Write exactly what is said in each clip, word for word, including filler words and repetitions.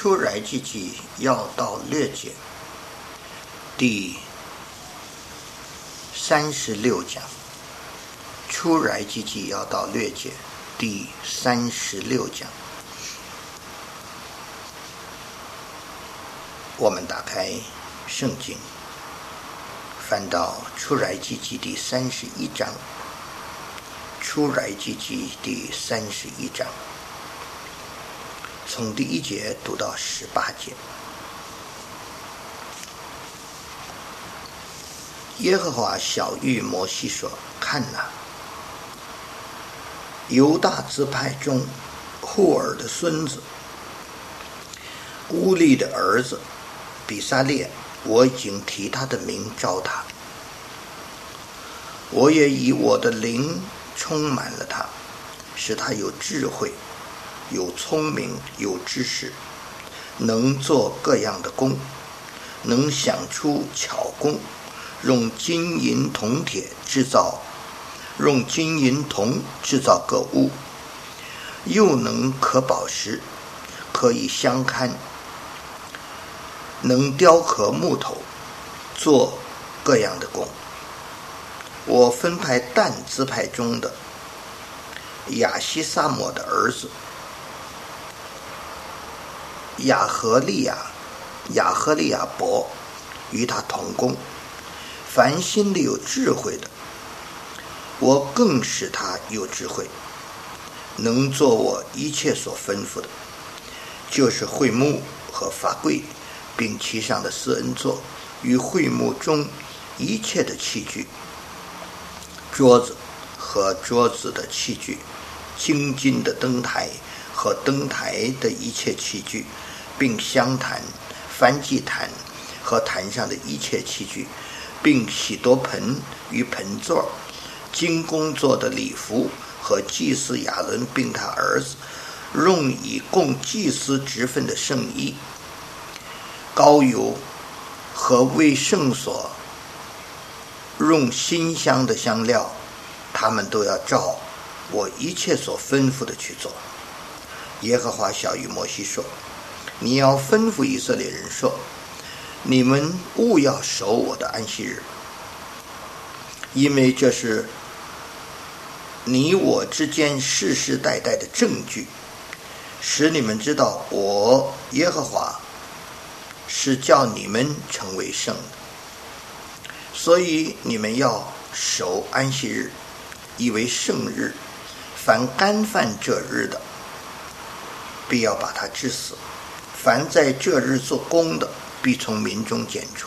出来记记要道略解第三十六讲。出来记记要道略解第三十六讲。我们打开圣经，翻到出来记记第三十一章。出来记记第三十一章，从第一节读到十八节。耶和华晓谕摩西说：看哪，犹大支派中户尔的孙子乌利的儿子比撒列，我已经提他的名召他，我也以我的灵充满了他，使他有智慧，有聪明，有知识，能做各样的工，能想出巧工，用金银铜铁制造用金银铜制造各物，又能可宝石，可以相看，能雕刻木头，做各样的工。我分派但支派中的亚西撒摩的儿子亚和利亚亚和利亚伯与他同工，凡心里有智慧的，我更使他有智慧，能做我一切所吩咐的，就是会幕和法柜，并其上的施恩座与会幕中一切的器具，桌子和桌子的器具，精金的灯台和灯台的一切器具，并香坛、燔祭坛和坛上的一切器具，并洗多盆与盆座，精工做的礼服和祭司亚伦并他儿子用以供祭司职分的圣衣，膏油和为圣所用馨香的香料，他们都要照我一切所吩咐的去做。耶和华晓谕摩西说：你要吩咐以色列人说，你们务要守我的安息日，因为这是你我之间世世代代的证据，使你们知道我耶和华是叫你们成为圣的。所以你们要守安息日，以为圣日，凡干犯这日的，必要把他治死；凡在这日做工的，必从民中剪除。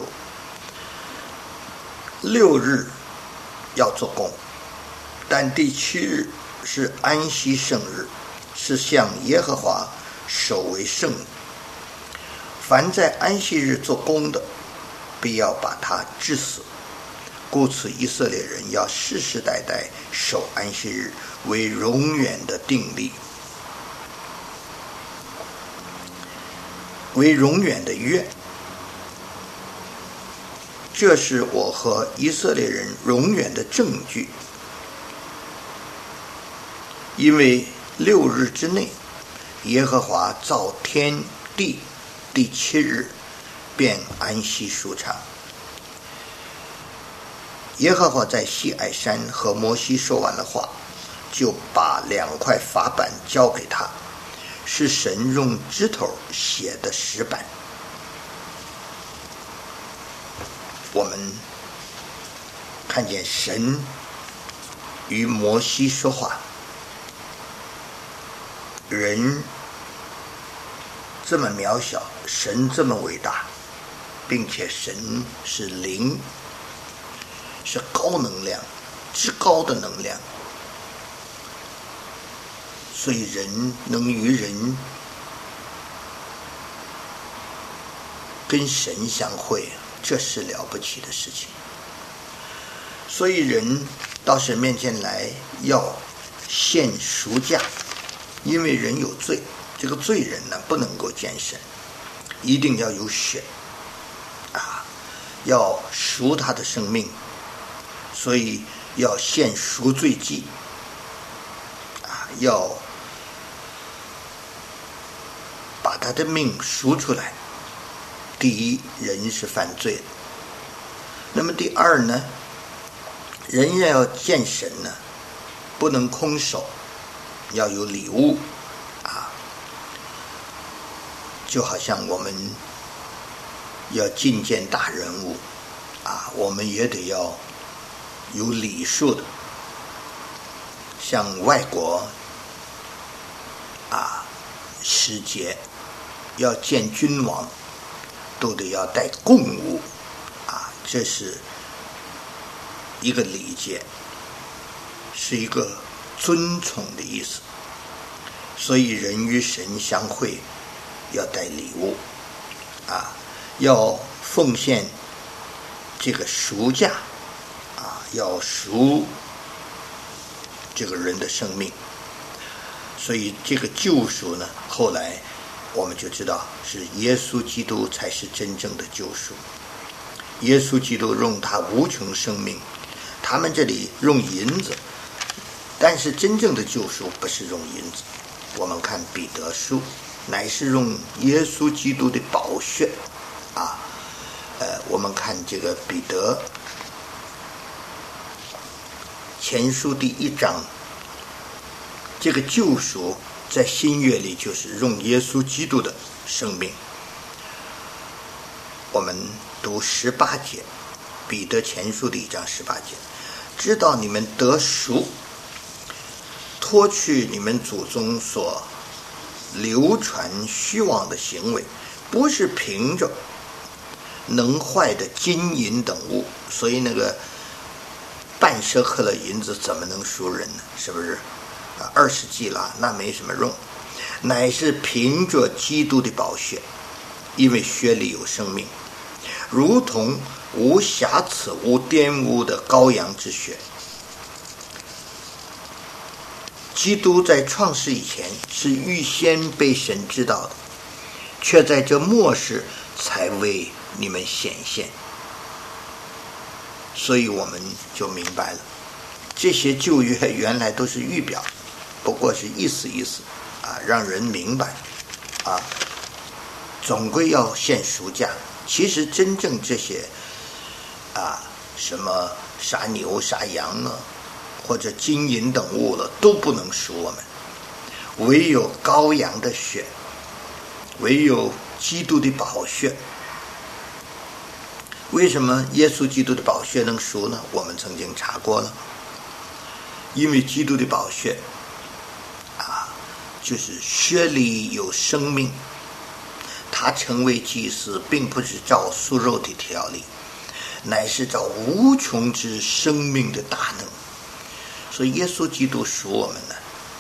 六日要做工，但第七日是安息圣日，是向耶和华守为圣的。凡在安息日做工的，必要把他治死。故此以色列人要世世代代守安息日，为永远的定例，为永远的约。这是我和以色列人永远的证据，因为六日之内耶和华造天地，第七日便安息舒畅。耶和华在西乃山和摩西说完了话，就把两块法板交给他，是神用指头写的石板。我们看见神与摩西说话，人这么渺小，神这么伟大，并且神是灵，是高能量，至高的能量，所以人能与人跟神相会，这是了不起的事情。所以人到神面前来要献赎价，因为人有罪，这个罪人呢不能够见神，一定要有血啊，要赎他的生命，所以要献赎罪祭啊，要把他他的命赎出来。第一，人是犯罪的。那么第二呢，人要见神呢，不能空手，要有礼物啊。就好像我们要觐见大人物啊，我们也得要有礼数的。像外国啊使节要见君王，都得要带贡物啊，这是一个礼节，是一个尊崇的意思。所以人与神相会要带礼物啊，要奉献这个赎价啊，要赎这个人的生命。所以这个救赎呢，后来我们就知道是耶稣基督才是真正的救赎。耶稣基督用他无穷生命，他们这里用银子，但是真正的救赎不是用银子。我们看彼得书，乃是用耶稣基督的宝血啊。呃，我们看这个彼得前书第一章，这个救赎在新约里就是用耶稣基督的生命。我们读十八节，彼得前书的一章十八节，知道你们得赎，脱去你们祖宗所流传虚妄的行为，不是凭着能坏的金银等物。所以那个半舍克勒银子怎么能赎人呢？是不是二十季拉那没什么用，乃是凭着基督的宝血，因为血里有生命，如同无瑕疵无玷污的羔羊之血。基督在创世以前是预先被神知道的，却在这末世才为你们显现。所以我们就明白了，这些旧约原来都是预表，不过是意思意思啊，让人明白啊，总归要献赎价。其实真正这些啊，什么杀牛杀羊啊，或者金银等物了，都不能赎我们，唯有羔羊的血，唯有基督的宝血。为什么耶稣基督的宝血能赎呢？我们曾经查过了，因为基督的宝血啊，就是血里有生命，他成为祭司并不是照素肉的条例，乃是照无穷之生命的大能。所以耶稣基督赎我们呢，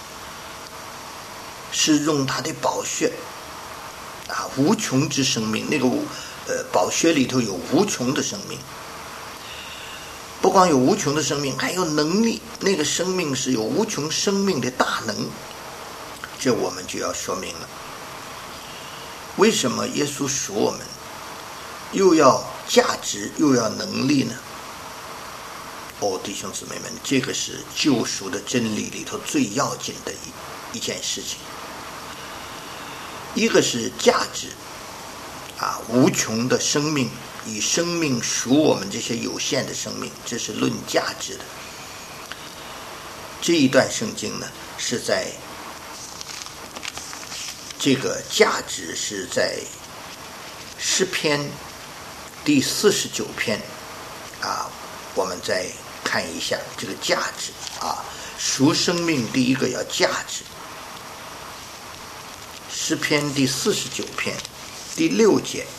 是用他的宝血啊，无穷之生命。那个呃宝血里头有无穷的生命，不光有无穷的生命，还有能力。那个生命是有无穷生命的大能，这我们就要说明了。为什么耶稣赎我们，又要价值又要能力呢？哦，弟兄姊妹们，这个是救赎的真理里头最要紧的一一件事情。一个是价值啊，无穷的生命，以生命赎我们这些有限的生命，这是论价值的。这一段圣经呢，是在这个价值是在诗篇第四十九篇啊，我们再看一下这个价值啊，赎生命第一个要价值。诗篇第四十九篇第六节，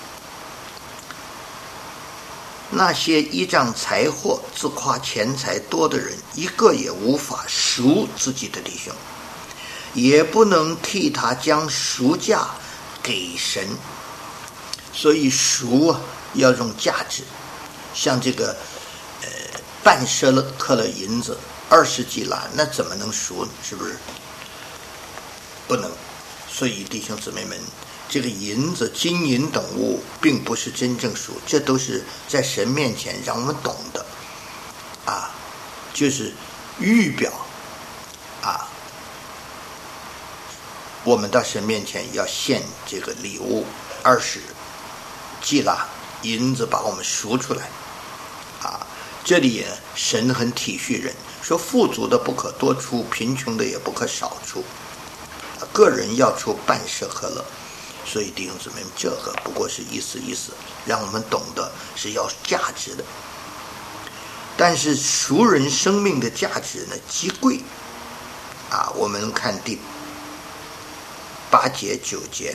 那些依仗财货自夸钱财多的人，一个也无法赎自己的弟兄，也不能替他将赎价给神。所以赎啊要用价值，像这个呃半舍克勒银子二十几拉，那怎么能赎呢？是不是不能？所以弟兄姊妹们，这个银子金银等物并不是真正赎，这都是在神面前让我们懂的啊，就是预表啊我们到神面前要献这个礼物，二十基拉银子把我们赎出来啊。这里神很体恤人，说富足的不可多出，贫穷的也不可少出，个人要出半舍和乐。所以弟兄姊妹，这个不过是意思意思，让我们懂得是要价值的。但是赎人生命的价值呢，极贵啊。我们看第八节九节，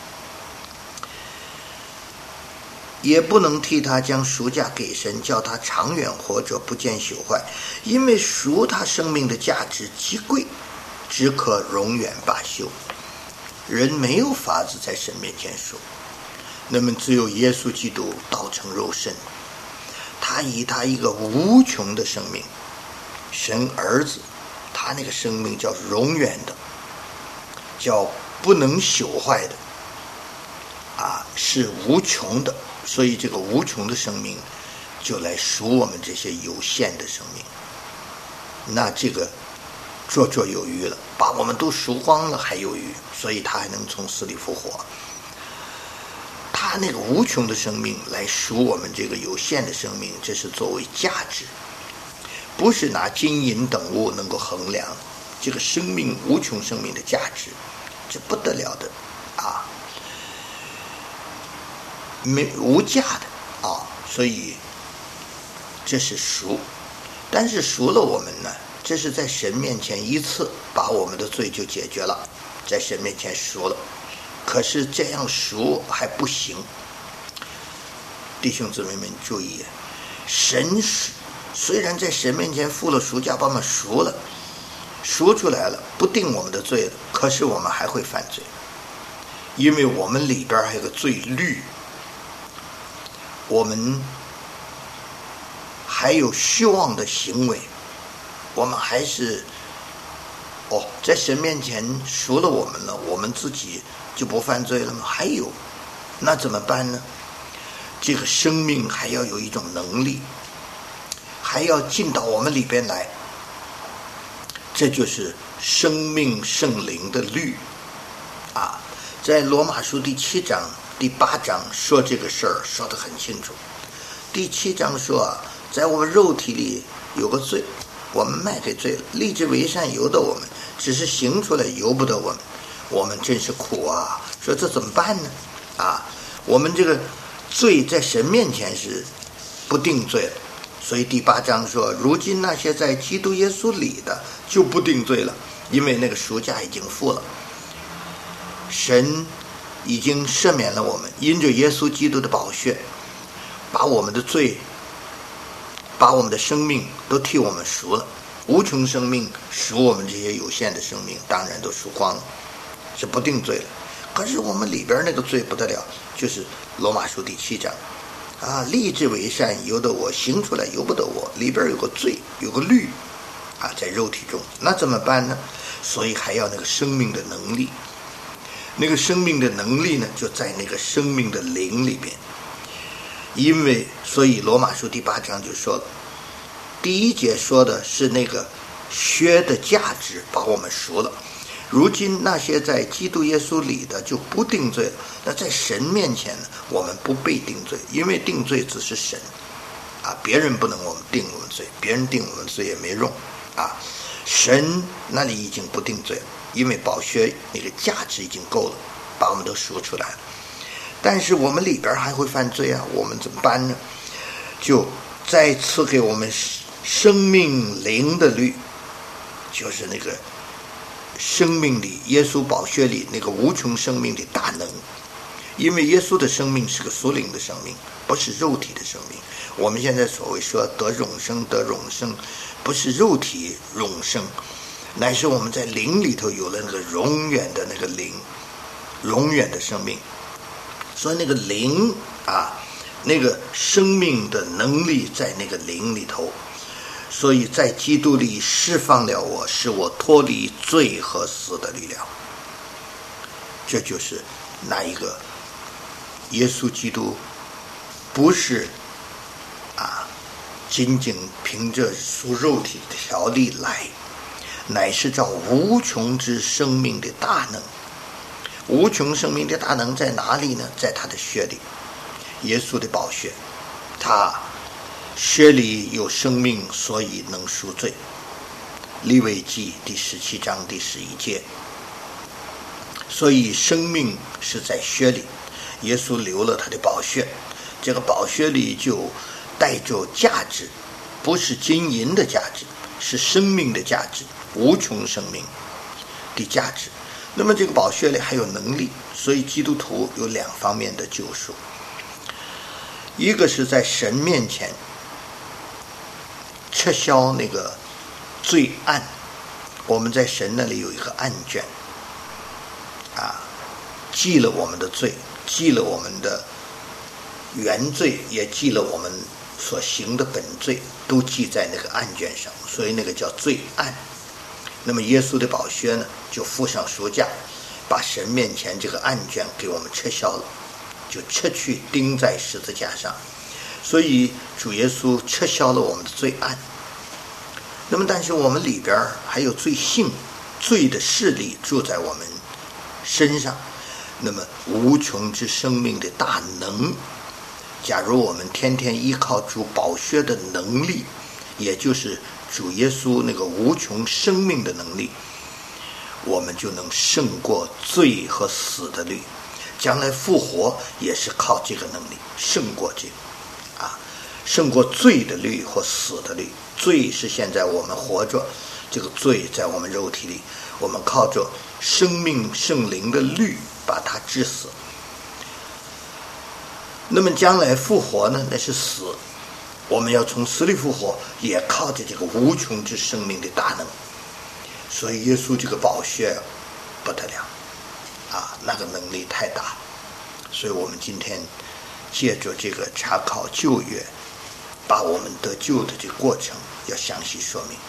也不能替他将赎价给神，叫他长远活着，不见朽坏，因为赎他生命的价值极贵，只可永远罢休。人没有法子在神面前赎，那么只有耶稣基督道成肉身，他以他一个无穷的生命，神儿子，他那个生命叫永远的，叫不能朽坏的啊，是无穷的。所以这个无穷的生命就来赎我们这些有限的生命，那这个绰绰有余了，把我们都赎光了还有余，所以他还能从死里复活。他那个无穷的生命来赎我们这个有限的生命，这是作为价值，不是拿金银等物能够衡量这个生命无穷生命的价值，这不得了的啊，没无价的啊。所以这是赎，但是赎了我们呢，这是在神面前一次把我们的罪就解决了，在神面前赎了。可是这样赎还不行，弟兄姊妹们注意，神虽然在神面前付了赎价，把我们赎了，赎出来了，不定我们的罪了，可是我们还会犯罪，因为我们里边还有个罪律，我们还有虚妄的行为，我们还是哦，在神面前赎了我们了，我们自己就不犯罪了吗？还有，那怎么办呢？这个生命还要有一种能力，还要进到我们里边来，这就是生命圣灵的律啊。在罗马书第七章第八章说这个事儿说得很清楚。第七章说啊，在我们肉体里有个罪，我们卖给罪了，立志为善由得我们，只是行出来由不得我们，我们真是苦啊。说这怎么办呢？啊，我们这个罪在神面前是不定罪了，所以第八章说，如今那些在基督耶稣里的就不定罪了，因为那个赎价已经付了，神已经赦免了我们，因着耶稣基督的宝血，把我们的罪，把我们的生命都替我们赎了，无穷生命赎我们这些有限的生命，当然都赎光了，是不定罪了。可是我们里边那个罪不得了，就是罗马书第七章啊，立志为善由得我，行出来由不得我，里边有个罪，有个律啊，在肉体中，那怎么办呢？所以还要那个生命的能力，那个生命的能力呢，就在那个生命的灵里边。因为所以罗马书第八章就说了，第一节说的是那个血的价值把我们赎了，如今那些在基督耶稣里的就不定罪了。那在神面前呢，我们不被定罪，因为定罪只是神啊，别人不能我们定我们罪，别人定我们罪也没用啊。神那里已经不定罪了，因为宝血那个价值已经够了，把我们都赎出来了。但是我们里边还会犯罪啊，我们怎么办呢？就再赐给我们生命灵的律，就是那个生命里耶稣宝血里那个无穷生命的大能。因为耶稣的生命是个属灵的生命，不是肉体的生命。我们现在所谓说得永生得永生，不是肉体永生，乃是我们在灵里头有了那个永远的那个灵，永远的生命。所以那个灵啊，那个生命的能力在那个灵里头，所以在基督里释放了我，使我脱离罪和死的力量。这就是那一个耶稣基督不是啊仅仅凭着属肉体的条例来，乃是照无穷之生命的大能无穷生命的大能在哪里呢？在他的血里，耶稣的宝血，他血里有生命，所以能赎罪。利未记第十七章第十一节。所以生命是在血里，耶稣流了他的宝血，这个宝血里就带着价值，不是金银的价值，是生命的价值，无穷生命的价值。那么这个宝血里还有能力，所以基督徒有两方面的救赎，一个是在神面前撤销那个罪案，我们在神那里有一个案卷啊，记了我们的罪，记了我们的原罪，也记了我们所行的本罪，都记在那个案卷上，所以那个叫罪案。那么耶稣的宝血呢，就付上赎价，把神面前这个案卷给我们撤销了，就撤去钉在十字架上。所以主耶稣撤销了我们的罪案。那么但是我们里边还有罪性，罪的势力住在我们身上，那么无穷之生命的大能，假如我们天天依靠主宝血的能力，也就是主耶稣那个无穷生命的能力，我们就能胜过罪和死的律。将来复活也是靠这个能力胜过这个啊，胜过罪的律或死的律。罪是现在我们活着，这个罪在我们肉体里，我们靠着生命圣灵的律把它治死。那么将来复活呢，那是死，我们要从死里复活，也靠着这个无穷之生命的大能。所以耶稣这个宝血不得了啊，那个能力太大。所以我们今天借着这个查考旧约，把我们得救的这个过程要详细说明。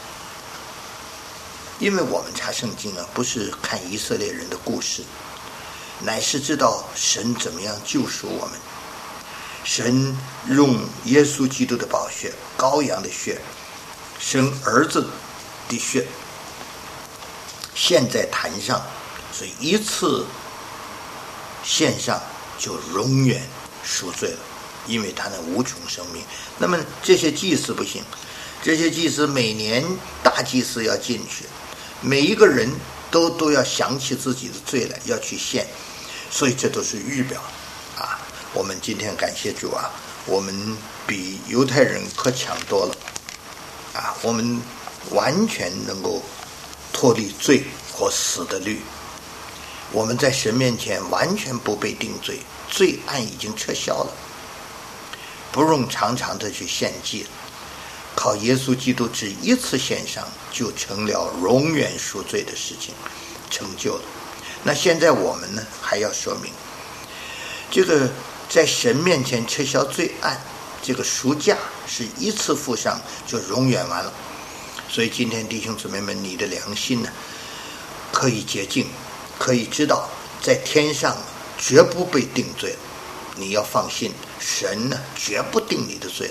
因为我们查圣经啊，不是看以色列人的故事，乃是知道神怎么样救赎我们。神用耶稣基督的宝血，羔羊的血，生儿子的血献在坛上，所以一次献上就永远赎罪了，因为他那无穷生命。那么这些祭司不行，这些祭司每年大祭司要进去，每一个人都都要想起自己的罪来，要去献，所以这都是预表啊。我们今天感谢主啊，我们比犹太人可强多了啊，我们完全能够脱离罪和死的律，我们在神面前完全不被定罪，罪案已经撤销了，不用常常的去献祭了，靠耶稣基督只一次献上就成了永远赎罪的事情，成就了。那现在我们呢，还要说明这个在神面前撤销罪案，这个赎价是一次付上就永远完了。所以今天弟兄姊妹们，你的良心呢可以洁净，可以知道在天上绝不被定罪，你要放心，神呢绝不定你的罪，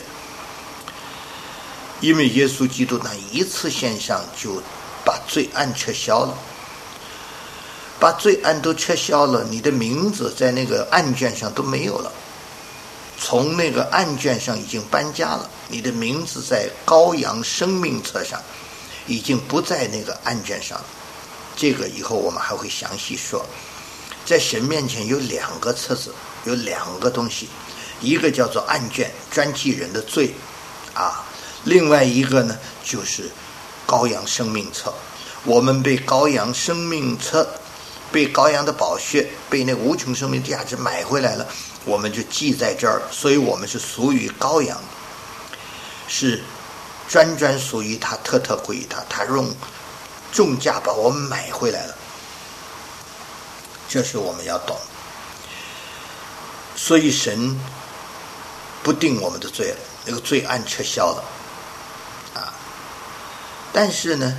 因为耶稣基督那一次献上就把罪案撤销了，把罪案都撤销了，你的名字在那个案卷上都没有了，从那个案卷上已经搬家了，你的名字在羔羊生命册上已经不在那个案卷上了。这个以后我们还会详细说。在神面前有两个册子，有两个东西，一个叫做案卷，专记人的罪啊，另外一个呢就是羔羊生命册。我们被羔羊生命册，被羔羊的宝血，被那无穷生命价值买回来了，我们就记在这儿，所以我们是属于羔羊，是专专属于他，特特归于他，他用重价把我们买回来了，这是我们要懂。所以神不定我们的罪了，那个罪案撤销了啊。但是呢，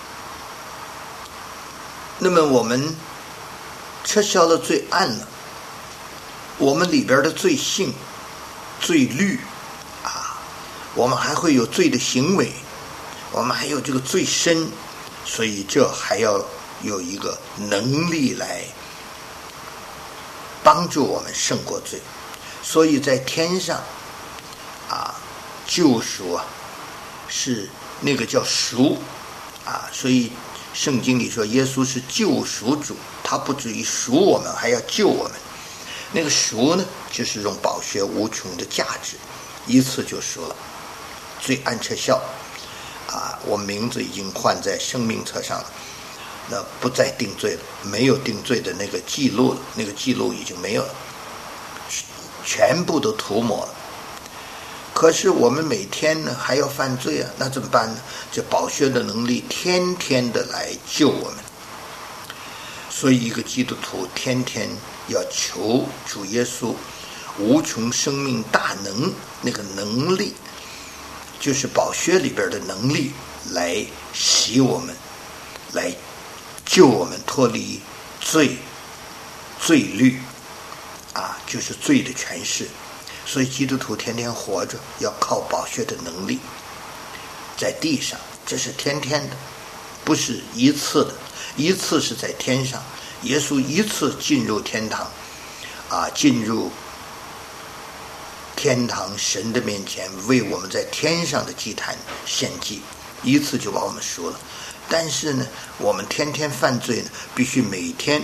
那么我们撤销了罪案了，我们里边的罪性、罪律啊，我们还会有罪的行为，我们还有这个罪身，所以这还要有一个能力来帮助我们胜过罪。所以在天上啊，救赎啊是那个叫赎啊，所以圣经里说耶稣是救赎主，他不至于赎我们，还要救我们。那个赎呢，就是用宝血无穷的价值，一次就赎了。罪按册效啊，我名字已经换在生命册上了，那不再定罪了，没有定罪的那个记录了，那个记录已经没有了，全部都涂抹了。可是我们每天呢还要犯罪啊，那怎么办呢？这宝血的能力天天的来救我们。所以一个基督徒天天要求主耶稣无穷生命大能，那个能力就是宝血里边的能力，来洗我们，来救我们脱离罪罪律啊，就是罪的权势。所以基督徒天天活着要靠宝血的能力，在地上这是天天的，不是一次的。一次是在天上，耶稣一次进入天堂啊，进入天堂神的面前，为我们在天上的祭坛献祭，一次就把我们赎了。但是呢，我们天天犯罪呢，必须每天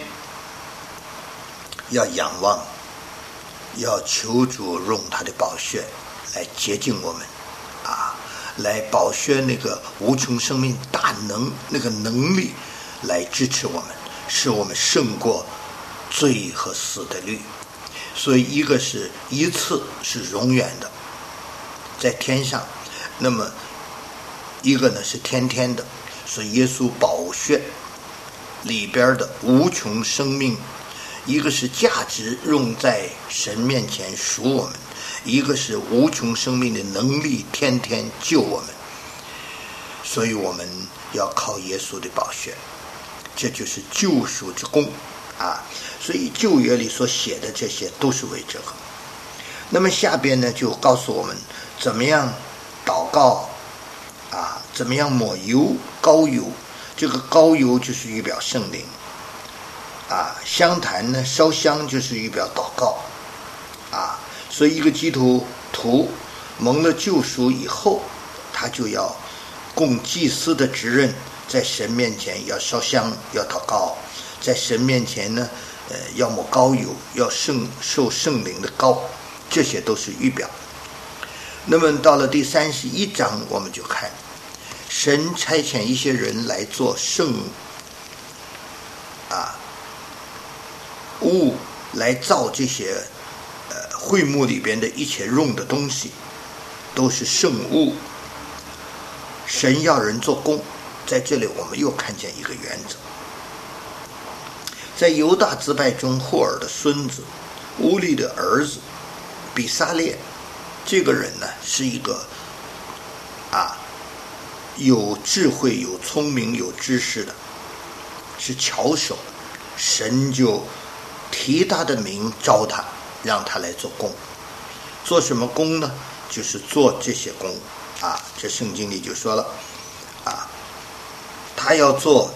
要仰望，要求主用他的宝血来洁净我们啊，来宝血那个无穷生命大能那个能力来支持我们，使我们胜过罪和死的律。所以一个是一次是永远的在天上，那么一个呢是天天的，是耶稣宝血里边的无穷生命，一个是价值用在神面前赎我们，一个是无穷生命的能力天天救我们。所以我们要靠耶稣的宝血，这就是救赎之功啊！所以旧约里所写的这些都是为这个。那么下边呢，就告诉我们怎么样祷告啊，怎么样抹油膏油。这个膏油就是预表圣灵啊，香坛呢烧香就是预表祷告啊。所以一个基督徒蒙了救赎以后，他就要供祭司的职任，在神面前要烧香，要祷告，在神面前呢，呃，要抹膏油，要圣受圣灵的膏，这些都是预表。那么到了第三十一章，我们就看神差遣一些人来做圣啊物，来造这些呃会幕里边的一切用的东西，都是圣物。神要人做工，在这里我们又看见一个原则。在犹大支派中，霍尔的孙子乌利的儿子比撒列，这个人呢是一个啊有智慧、有聪明、有知识的，是巧手。神就提他的名招他，让他来做工。做什么工呢？就是做这些工啊。这圣经里就说了啊，他要做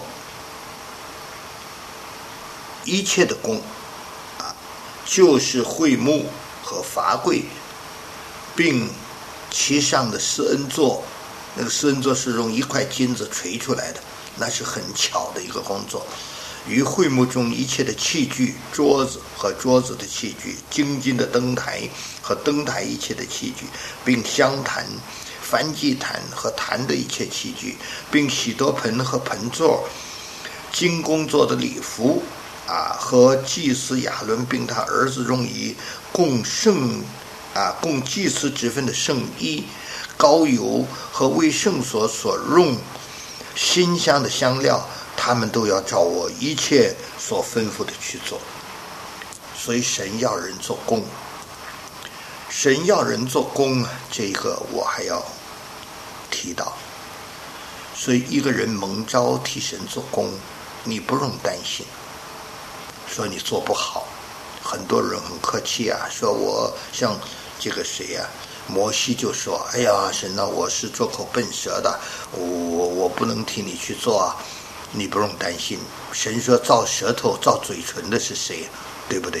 一切的工啊，就是会幕和法柜，并其上的施恩座。那个施恩座是用一块金子锤出来的，那是很巧的一个工作。与会幕中一切的器具，桌子和桌子的器具，精金的灯台和灯台一切的器具，并香坛、燔祭坛和坛的一切器具，并洗多盆和盆座，精工做的礼服啊，和祭司亚伦并他儿子用以供圣啊供祭司职分的圣衣，膏油和为圣所所用馨香的香料，他们都要照我一切所吩咐的去做。所以神要人做工，神要人做工啊，这个我还要提到。所以一个人蒙召替神做工，你不用担心说你做不好。很多人很客气啊，说我像这个谁啊，摩西就说，哎呀神啊，我是做口笨舌的，我我不能替你去做啊。你不用担心，神说造舌头造嘴唇的是谁，对不对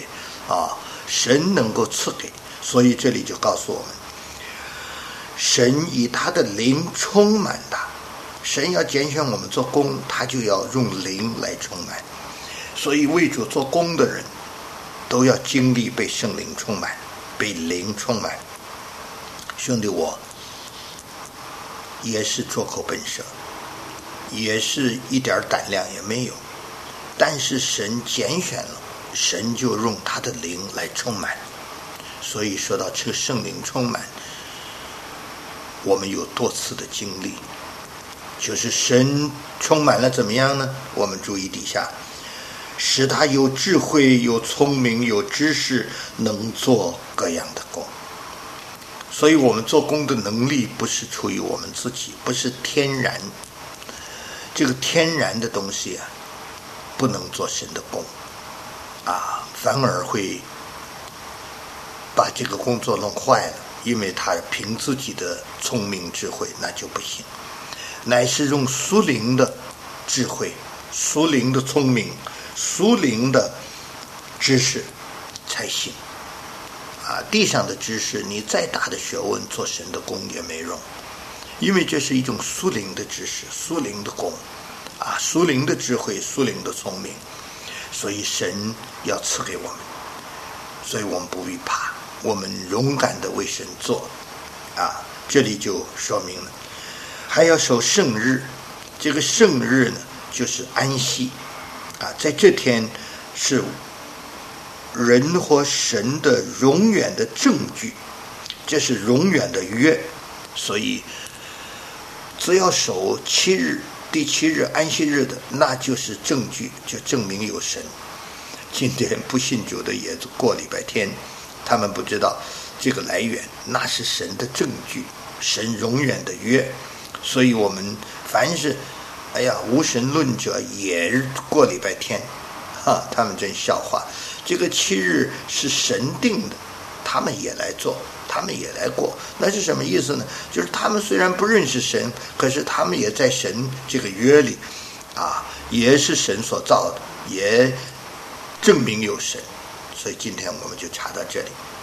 啊，神能够赐给，所以这里就告诉我们，神以他的灵充满他。神要拣选我们做工，他就要用灵来充满。所以为主做工的人都要经历被圣灵充满，被灵充满。兄弟，我也是拙口笨舌，也是一点胆量也没有，但是神拣选了，神就用他的灵来充满。所以说到这个圣灵充满，我们有多次的经历，就是神充满了怎么样呢？我们注意底下，使他有智慧，有聪明，有知识，能做各样的工。所以我们做工的能力不是出于我们自己，不是天然，这个天然的东西啊，不能做神的工啊，反而会把这个工作弄坏了，因为他凭自己的聪明智慧那就不行，乃是用属灵的智慧、属灵的聪明、属灵的知识才行啊！地上的知识，你再大的学问，做神的工也没用，因为这是一种属灵的知识、属灵的工啊，属灵的智慧、属灵的聪明，所以神要赐给我们，所以我们不必怕，我们勇敢的为神做啊！这里就说明了，还要守圣日。这个圣日呢，就是安息啊，在这天是人和神的永远的证据，这是永远的约。所以只要守七日，第七日安息日的，那就是证据，就证明有神。今天不信主的也过礼拜天，他们不知道这个来源，那是神的证据，神永远的约。所以我们凡是哎呀无神论者也过礼拜天啊，他们真笑话。这个七日是神定的，他们也来做，他们也来过，那是什么意思呢？就是他们虽然不认识神，可是他们也在神这个约里啊，也是神所造的，也证明有神。所以今天我们就查到这里。